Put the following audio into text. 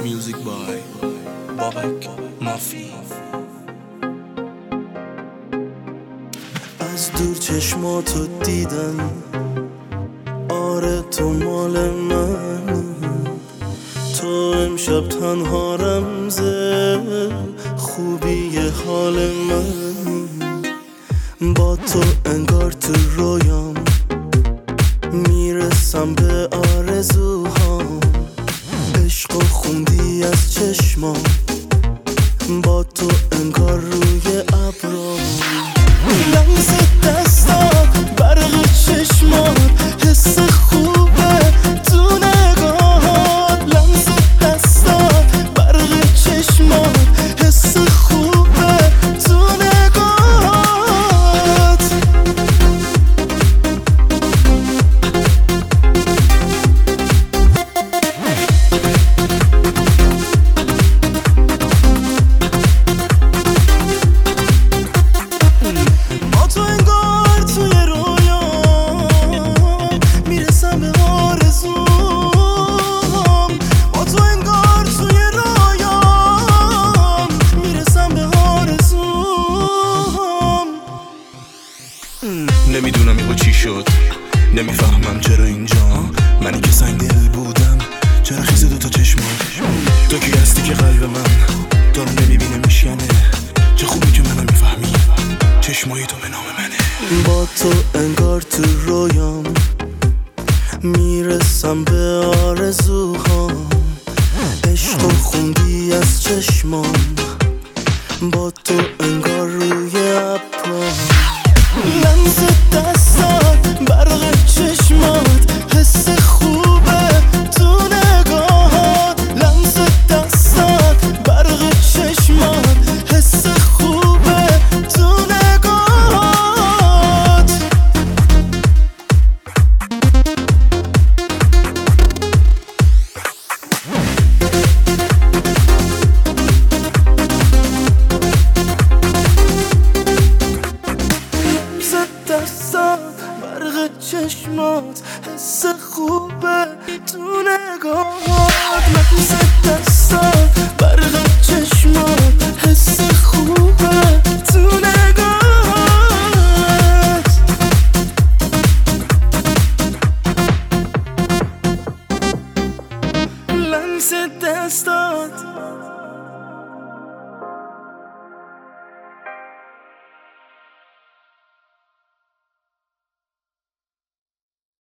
Music by بابک مافی. از دور چشماتو دیدم، آره تو مال من، تو امشب تنها رمزه خوبی حال من. با تو انگار تو رویام میرسم به آرزوهام، عشقو خوندی از چشمام، با تو انگار روی ابرام. لمس دستات، برق چشمات، حس خوبه تو نگاهات. لمس دستات، برق چشمات، حس خوبه تو نگاهات. با تو انگار توی رویام میرسم به آرزوام. با تو انگار توی رویام میرسم به آرزوام. نمیدونم یهو چی شد، نمیفهمم چرا اینجا، منی که سنگ دل بودم چرا خیزه دوتا چشمات. تو کی هستی که قلب من تو رو نمیبینه میشکنه، چه خوبی که منو میفهمی، چشمای تو به نام منه. با تو انگار تو رویام میرسم به آرزوهام، عشقو خوندی از چشمام، با تو انگار روی ابرام. لمس دستات، برق چشمات، حس خوبه تو نگاهات. لمس دستات، برق چشمات، حس خوبه تو نگاهات. لمس دستات، برق چشمات، حس خوبه تو نگاهات. لمس دستات